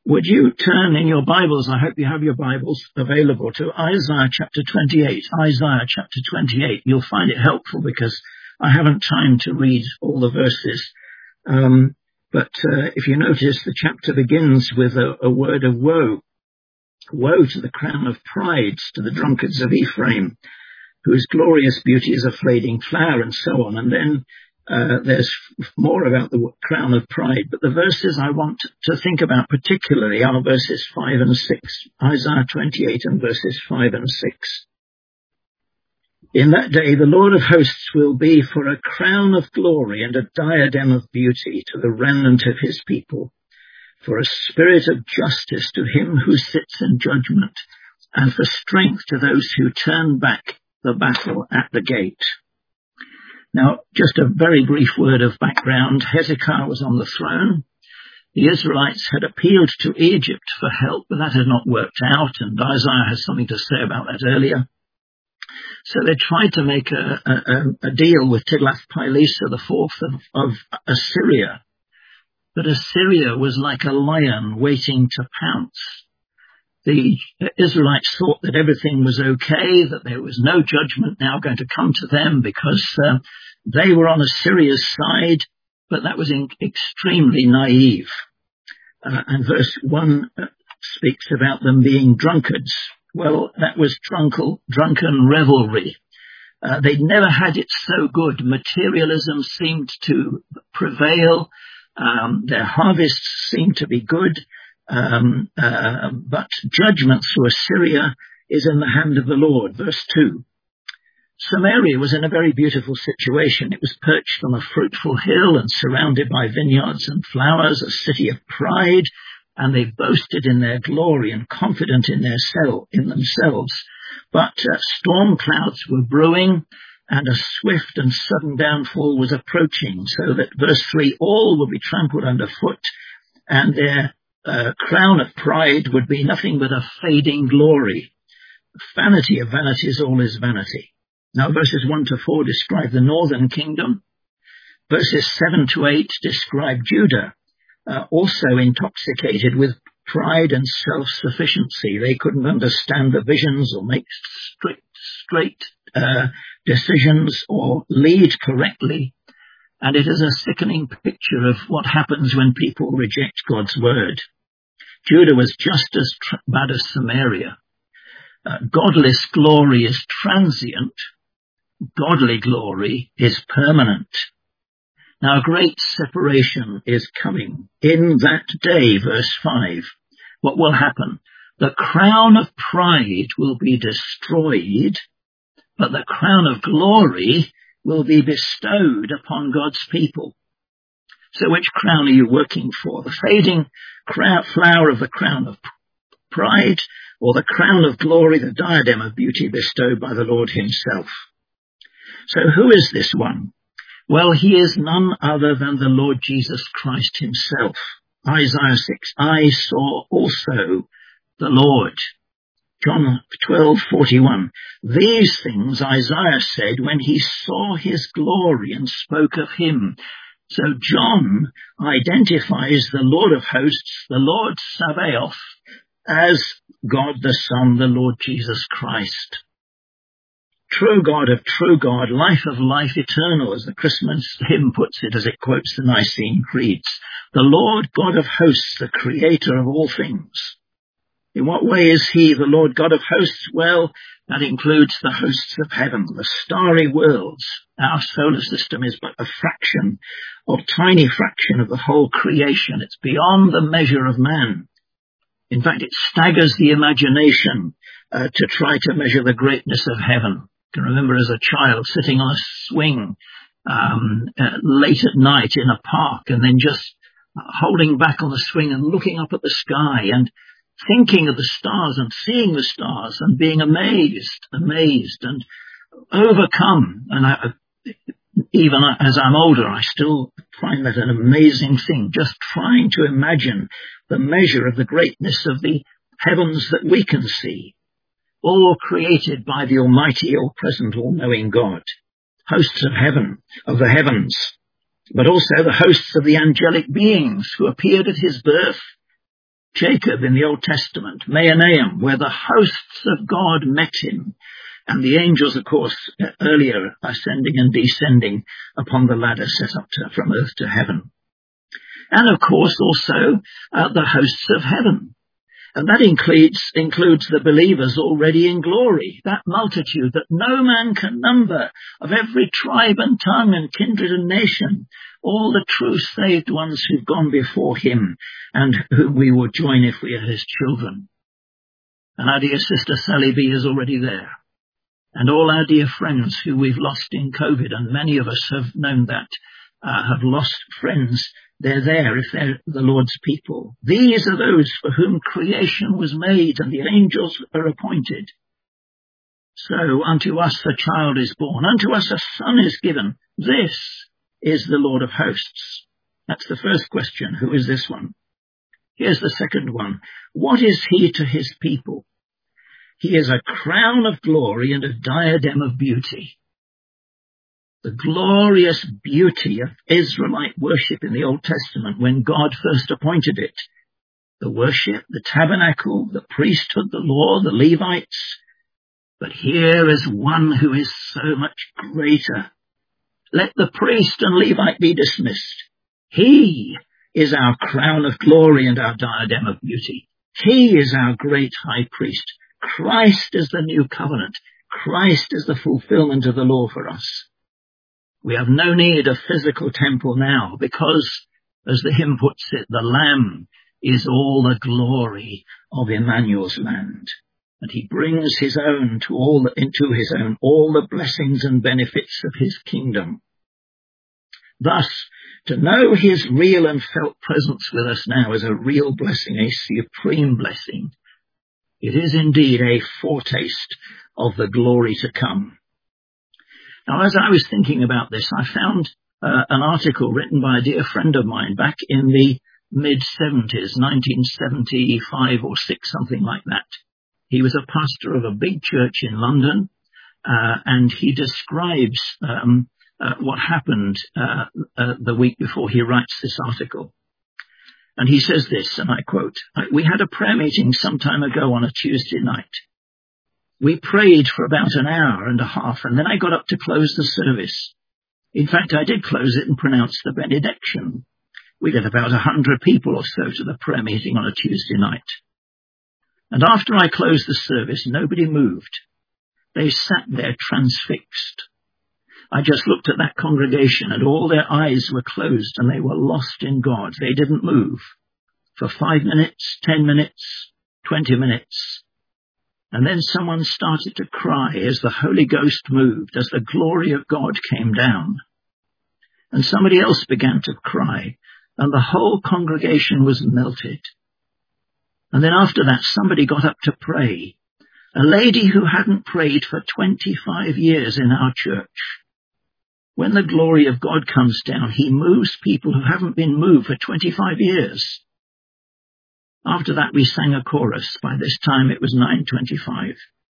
Would you turn in your Bibles, I hope you have your Bibles available, to Isaiah chapter 28. Isaiah chapter 28. You'll find it helpful because I haven't time to read all the verses. But if you notice, the chapter begins with a word of woe. Woe to the crown of pride, to the drunkards of Ephraim, whose glorious beauty is a fading flower, and so on. And then there's more about the crown of pride. But the verses I want to think about particularly are verses 5 and 6. Isaiah 28 and verses 5 and 6. In that day the Lord of hosts will be for a crown of glory and a diadem of beauty to the remnant of his people, for a spirit of justice to him who sits in judgment, and for strength to those who turn back the battle at the gate. Now, just a very brief word of background. Hezekiah was on the throne. The Israelites had appealed to Egypt for help, but that had not worked out, and Isaiah has something to say about that earlier. So they tried to make a deal with Tiglath-Pileser IV of Assyria. But Assyria was like a lion waiting to pounce. The Israelites thought that everything was okay, that there was no judgment now going to come to them because they were on Assyria's side, but that was extremely naive. And verse 1 speaks about them being drunkards. Well, that was drunken revelry. They'd never had it so good. Materialism seemed to prevail. Their harvests seemed to be good. But judgment through Assyria is in the hand of the Lord. Verse 2. Samaria was in a very beautiful situation. It was perched on a fruitful hill and surrounded by vineyards and flowers, a city of pride, and they boasted in their glory and confident in themselves. But storm clouds were brewing, and a swift and sudden downfall was approaching, so that, verse 3, all will be trampled underfoot, and their crown of pride would be nothing but a fading glory. Vanity of vanities, all is vanity. Now, verses 1 to 4 describe the northern kingdom. Verses 7 to 8 describe Judah, also intoxicated with pride and self-sufficiency. They couldn't understand the visions or make straight decisions or lead correctly. And it is a sickening picture of what happens when people reject God's word. Judah was just as bad as Samaria. Godless glory is transient. Godly glory is permanent. Now, a great separation is coming. In that day, verse 5, what will happen? The crown of pride will be destroyed, but the crown of glory will be bestowed upon God's people. So which crown are you working for? The fading flower of the crown of pride, or the crown of glory, the diadem of beauty bestowed by the Lord himself? So who is this one? Well, he is none other than the Lord Jesus Christ himself. Isaiah 6, I saw also the Lord. John 12:41. These things Isaiah said when he saw his glory and spoke of him. So John identifies the Lord of hosts, the Lord Sabaoth, as God the Son, the Lord Jesus Christ. True God of true God, life of life eternal, as the Christmas hymn puts it, as it quotes the Nicene Creeds. The Lord God of hosts, the creator of all things. In what way is he the Lord God of hosts? Well, that includes the hosts of heaven, the starry worlds. Our solar system is but a tiny fraction of the whole creation. It's beyond the measure of man. In fact, it staggers the imagination to try to measure the greatness of heaven. I can remember as a child sitting on a swing late at night in a park, and then just holding back on the swing and looking up at the sky and thinking of the stars and seeing the stars and being amazed and overcome. And even as I'm older, I still find that an amazing thing, just trying to imagine the measure of the greatness of the heavens that we can see, all created by the Almighty, all-present, all-knowing God. Hosts of heaven, of the heavens, but also the hosts of the angelic beings who appeared at his birth Jacob in the Old Testament, Mahanaim, where the hosts of God met him, and the angels, of course, earlier ascending and descending upon the ladder set up from earth to heaven. And, of course, also the hosts of heaven. And that includes the believers already in glory, that multitude that no man can number, of every tribe and tongue and kindred and nation, all the true saved ones who've gone before him and whom we will join if we are his children. And our dear sister Sally B is already there. And all our dear friends who we've lost in COVID, and many of us have known that, have lost friends. They're there if they're the Lord's people. These are those for whom creation was made and the angels are appointed. So unto us a child is born, unto us a son is given. This is the Lord of hosts. That's the first question. Who is this one? Here's the second one. What is he to his people? He is a crown of glory and a diadem of beauty. The glorious beauty of Israelite worship in the Old Testament when God first appointed it. The worship, the tabernacle, the priesthood, the law, the Levites. But here is one who is so much greater. Let the priest and Levite be dismissed. He is our crown of glory and our diadem of beauty. He is our great high priest. Christ is the new covenant. Christ is the fulfillment of the law for us. We have no need of physical temple now because, as the hymn puts it, the Lamb is all the glory of Emmanuel's land. And he brings his own into his own all the blessings and benefits of his kingdom. Thus, to know his real and felt presence with us now is a real blessing, a supreme blessing. It is indeed a foretaste of the glory to come. Now, as I was thinking about this, I found an article written by a dear friend of mine back in the mid-70s, 1975 or 6, something like that. He was a pastor of a big church in London, and he describes what happened the week before he writes this article. And he says this, and I quote, "We had a prayer meeting some time ago on a Tuesday night. We prayed for about an hour and a half, and then I got up to close the service. In fact, I did close it and pronounce the benediction. We got about 100 people or so to the prayer meeting on a Tuesday night. And after I closed the service, nobody moved. They sat there transfixed. I just looked at that congregation and all their eyes were closed and they were lost in God. They didn't move for 5 minutes, 10 minutes, 20 minutes. And then someone started to cry as the Holy Ghost moved, as the glory of God came down. And somebody else began to cry, and the whole congregation was melted. And then after that, somebody got up to pray. A lady who hadn't prayed for 25 years in our church. When the glory of God comes down, he moves people who haven't been moved for 25 years. After that, we sang a chorus. By this time, it was 9:25.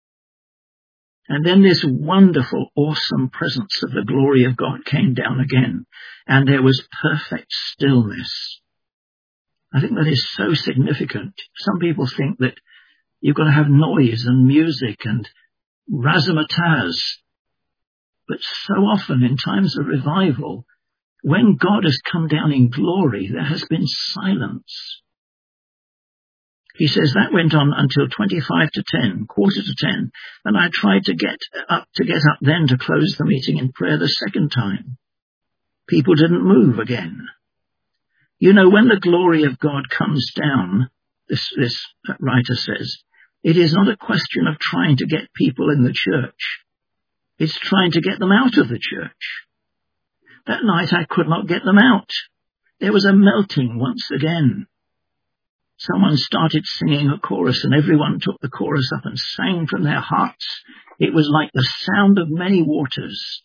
And then this wonderful, awesome presence of the glory of God came down again, and there was perfect stillness. I think that is so significant. Some people think that you've got to have noise and music and razzmatazz. But so often in times of revival, when God has come down in glory, there has been silence. He says that went on until 25 to 10, quarter to 10, and I tried to get up then to close the meeting in prayer the second time. People didn't move again. You know, when the glory of God comes down, this writer says, it is not a question of trying to get people in the church. It's trying to get them out of the church. That night I could not get them out. There was a melting once again. Someone started singing a chorus and everyone took the chorus up and sang from their hearts. It was like the sound of many waters.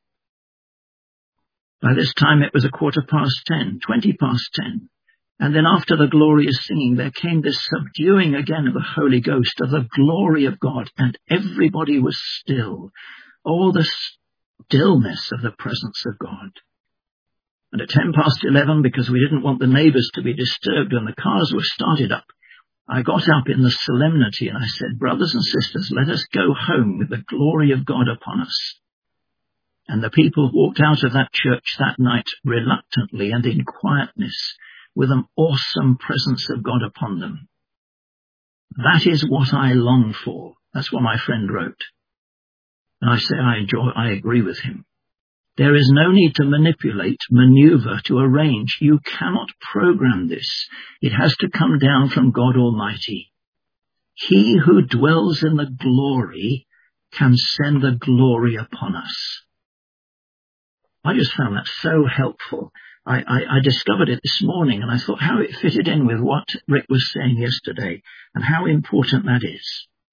By this time it was 10:15, 20 past 10. And then after the glorious singing, there came this subduing again of the Holy Ghost, of the glory of God, and everybody was still. Oh, the stillness of the presence of God. And at 10 past 11, because we didn't want the neighbours to be disturbed when the cars were started up, I got up in the solemnity and I said, brothers and sisters, let us go home with the glory of God upon us. And the people walked out of that church that night reluctantly and in quietness with an awesome presence of God upon them. That is what I long for. That's what my friend wrote. And I say I agree with him. There is no need to manipulate, maneuver, to arrange. You cannot program this. It has to come down from God Almighty. He who dwells in the glory can send the glory upon us. I just found that so helpful. I discovered it this morning and I thought how it fitted in with what Rick was saying yesterday and how important that is.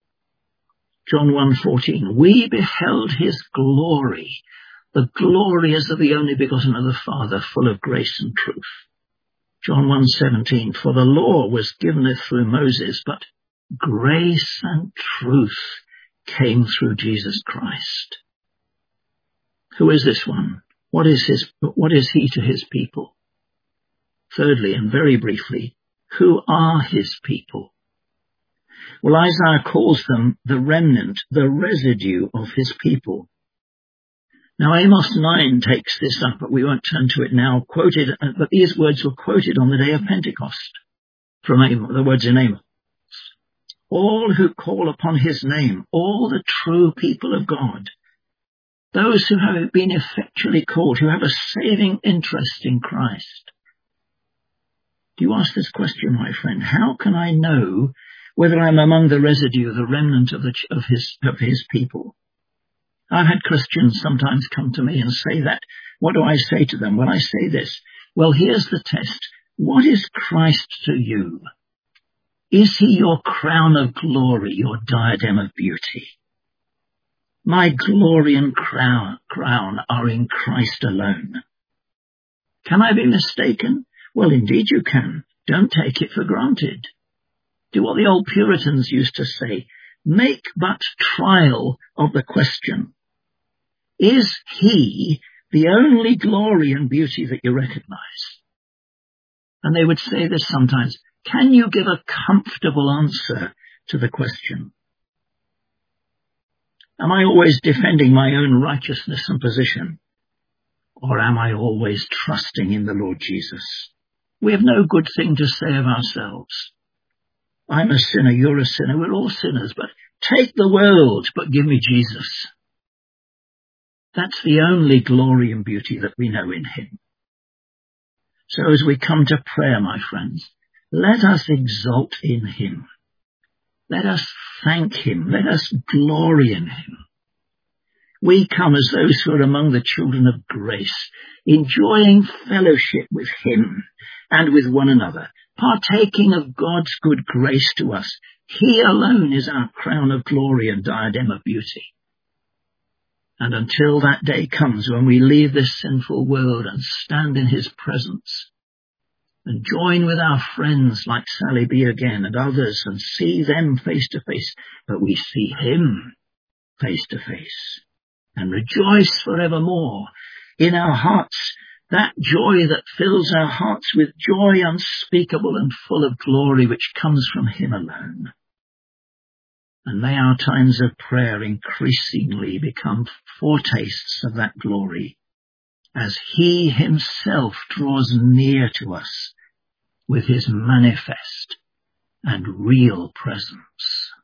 John 1:14, we beheld his glory. The glory as of the only begotten of the Father, full of grace and truth. John 1:17, for the law was given through Moses, but grace and truth came through Jesus Christ. Who is this one? What is he to his people? Thirdly, and very briefly, who are his people? Well, Isaiah calls them the remnant, the residue of his people. Now, Amos 9 takes this up, but we won't turn to it now, but these words were quoted on the day of Pentecost from Amos, the words in Amos. All who call upon his name, all the true people of God, those who have been effectually called, who have a saving interest in Christ. Do you ask this question, my friend? How can I know whether I'm among the residue, the remnant of his people? I've had Christians sometimes come to me and say that. What do I say to them? Well, I say this. Well, here's the test. What is Christ to you? Is he your crown of glory, your diadem of beauty? My glory and crown are in Christ alone. Can I be mistaken? Well, indeed you can. Don't take it for granted. Do what the old Puritans used to say. Make but trial of the question. Is he the only glory and beauty that you recognize? And they would say this sometimes. Can you give a comfortable answer to the question? Am I always defending my own righteousness and position? Or am I always trusting in the Lord Jesus? We have no good thing to say of ourselves. I'm a sinner, you're a sinner, we're all sinners, but take the world, but give me Jesus. That's the only glory and beauty that we know in him. So as we come to prayer, my friends, let us exult in him. Let us thank him. Let us glory in him. We come as those who are among the children of grace, enjoying fellowship with him and with one another, partaking of God's good grace to us. He alone is our crown of glory and diadem of beauty. And until that day comes when we leave this sinful world and stand in his presence and join with our friends like Sally B again and others and see them face to face, but we see him face to face and rejoice forevermore in our hearts, that joy that fills our hearts with joy unspeakable and full of glory which comes from him alone. And may our times of prayer increasingly become foretastes of that glory as he himself draws near to us with his manifest and real presence.